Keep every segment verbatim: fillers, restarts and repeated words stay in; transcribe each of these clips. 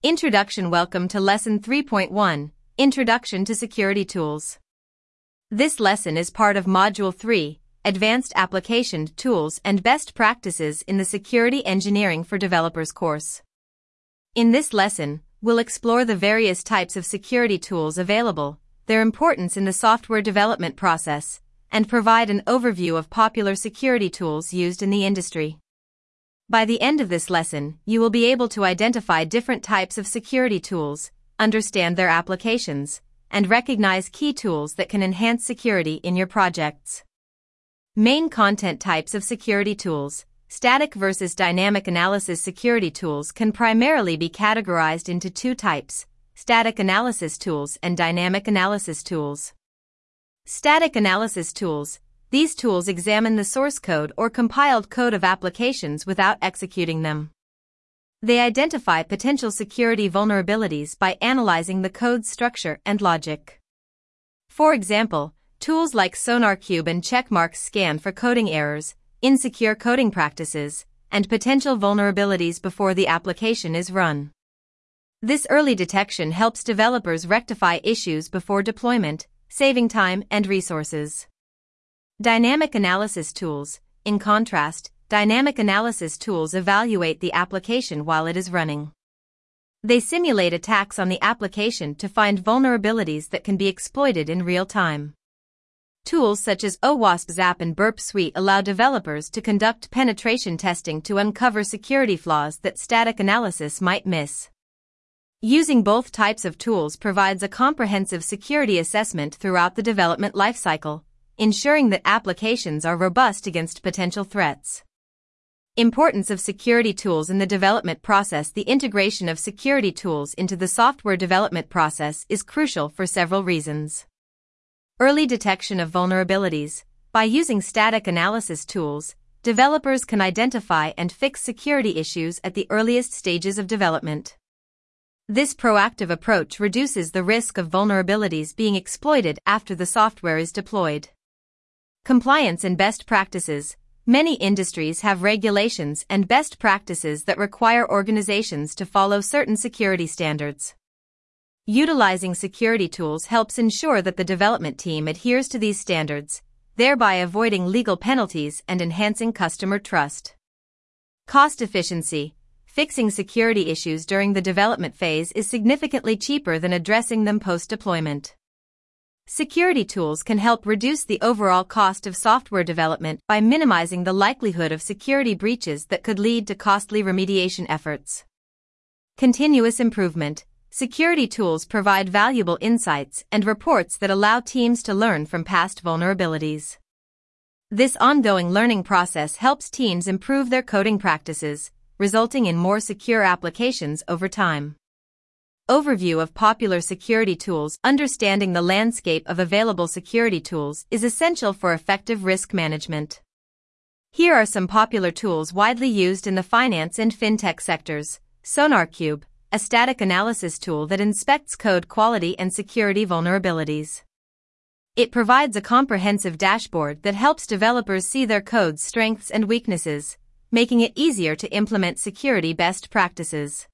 Introduction. Welcome to Lesson three point one, Introduction to Security Tools. This lesson is part of Module three, Advanced Application Tools and Best Practices in the Security Engineering for Developers course. In this lesson, we'll explore the various types of security tools available, their importance in the software development process, and provide an overview of popular security tools used in the industry. By the end of this lesson, you will be able to identify different types of security tools, understand their applications, and recognize key tools that can enhance security in your projects. Main content types of security tools. Static versus dynamic analysis security tools can primarily be categorized into two types: static analysis tools and dynamic analysis tools. Static analysis tools. These tools examine the source code or compiled code of applications without executing them. They identify potential security vulnerabilities by analyzing the code's structure and logic. For example, tools like SonarQube and Checkmarx scan for coding errors, insecure coding practices, and potential vulnerabilities before the application is run. This early detection helps developers rectify issues before deployment, saving time and resources. Dynamic analysis tools. In contrast, dynamic analysis tools evaluate the application while it is running. They simulate attacks on the application to find vulnerabilities that can be exploited in real time. Tools such as OWASP Zap and Burp Suite allow developers to conduct penetration testing to uncover security flaws that static analysis might miss. Using both types of tools provides a comprehensive security assessment throughout the development lifecycle, ensuring that applications are robust against potential threats. Importance of security tools in the development process. The integration of security tools into the software development process is crucial for several reasons. Early detection of vulnerabilities. By using static analysis tools, developers can identify and fix security issues at the earliest stages of development. This proactive approach reduces the risk of vulnerabilities being exploited after the software is deployed. Compliance and best practices. Many industries have regulations and best practices that require organizations to follow certain security standards. Utilizing security tools helps ensure that the development team adheres to these standards, thereby avoiding legal penalties and enhancing customer trust. Cost efficiency. Fixing security issues during the development phase is significantly cheaper than addressing them post-deployment. Security tools can help reduce the overall cost of software development by minimizing the likelihood of security breaches that could lead to costly remediation efforts. Continuous improvement. Security tools provide valuable insights and reports that allow teams to learn from past vulnerabilities. This ongoing learning process helps teams improve their coding practices, resulting in more secure applications over time. Overview of popular security tools. Understanding the landscape of available security tools is essential for effective risk management. Here are some popular tools widely used in the finance and fintech sectors. SonarQube, a static analysis tool that inspects code quality and security vulnerabilities. It provides a comprehensive dashboard that helps developers see their code's strengths and weaknesses, making it easier to implement security best practices.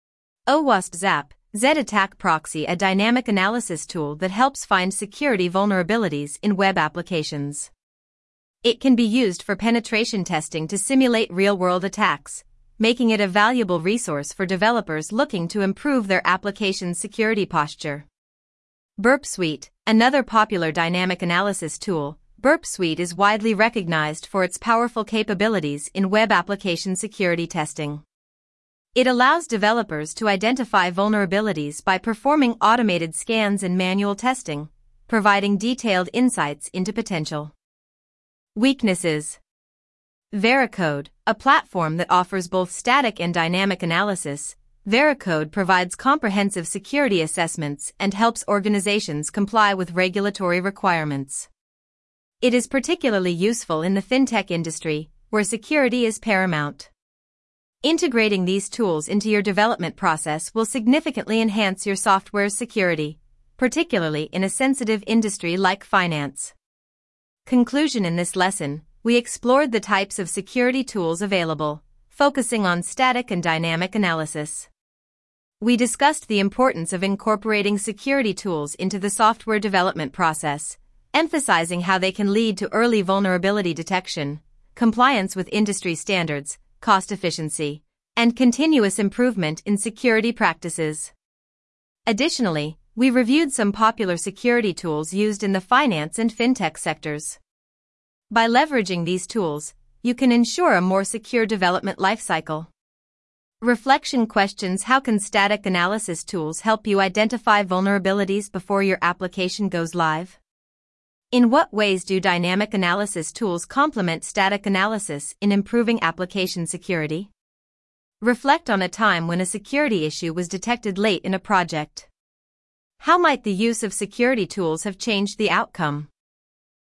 OWASP Zap, Z-Attack Proxy, a dynamic analysis tool that helps find security vulnerabilities in web applications. It can be used for penetration testing to simulate real-world attacks, making it a valuable resource for developers looking to improve their application's security posture. Burp Suite, another popular dynamic analysis tool. Burp Suite is widely recognized for its powerful capabilities in web application security testing. It allows developers to identify vulnerabilities by performing automated scans and manual testing, providing detailed insights into potential weaknesses. Veracode, a platform that offers both static and dynamic analysis. Veracode provides comprehensive security assessments and helps organizations comply with regulatory requirements. It is particularly useful in the fintech industry, where security is paramount. Integrating these tools into your development process will significantly enhance your software's security, particularly in a sensitive industry like finance. Conclusion. In this lesson, we explored the types of security tools available, focusing on static and dynamic analysis. We discussed the importance of incorporating security tools into the software development process, emphasizing how they can lead to early vulnerability detection, compliance with industry standards, cost efficiency, and continuous improvement in security practices. Additionally, we reviewed some popular security tools used in the finance and fintech sectors. By leveraging these tools, you can ensure a more secure development lifecycle. Reflection questions: how can static analysis tools help you identify vulnerabilities before your application goes live? In what ways do dynamic analysis tools complement static analysis in improving application security? Reflect on a time when a security issue was detected late in a project. How might the use of security tools have changed the outcome?